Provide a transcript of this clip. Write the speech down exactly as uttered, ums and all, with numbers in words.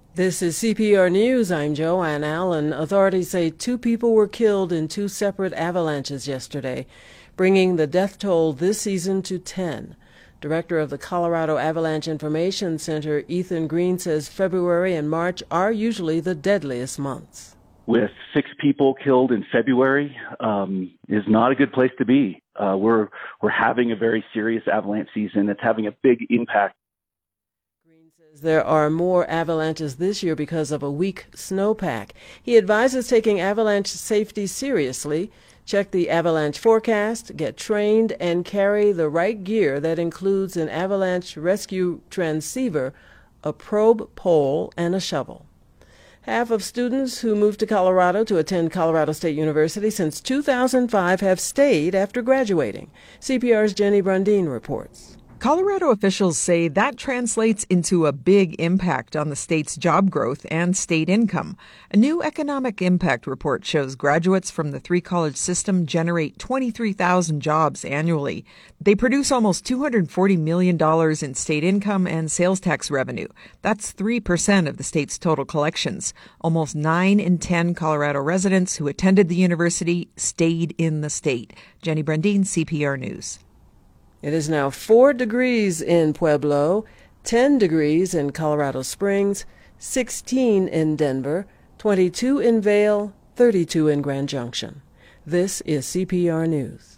This is C P R News. I'm Joanne Allen. Authorities say two people were killed in two separate avalanches yesterday, bringing the death toll this season to ten. Director of the Colorado Avalanche Information Center, Ethan Green, says February and March are usually the deadliest months. With six people killed in February um, is not a good place to be. Uh, we're we're having a very serious avalanche season. It's having a big impact. Green says there are more avalanches this year because of a weak snowpack. He advises taking avalanche safety seriously. Check the avalanche forecast, get trained, and carry the right gear that includes an avalanche rescue transceiver, a probe pole, and a shovel. Half of students who moved to Colorado to attend Colorado State University since two thousand five have stayed after graduating. C P R's Jenny Brundin reports. Colorado officials say that translates into a big impact on the state's job growth and state income. A new economic impact report shows graduates from the three-college system generate twenty-three thousand jobs annually. They produce almost two hundred forty million dollars in state income and sales tax revenue. That's three percent of the state's total collections. Almost nine in ten Colorado residents who attended the university stayed in the state. Jenny Brundin, C P R News. It is now four degrees in Pueblo, ten degrees in Colorado Springs, sixteen in Denver, twenty-two in Vail, thirty-two in Grand Junction. This is C P R News.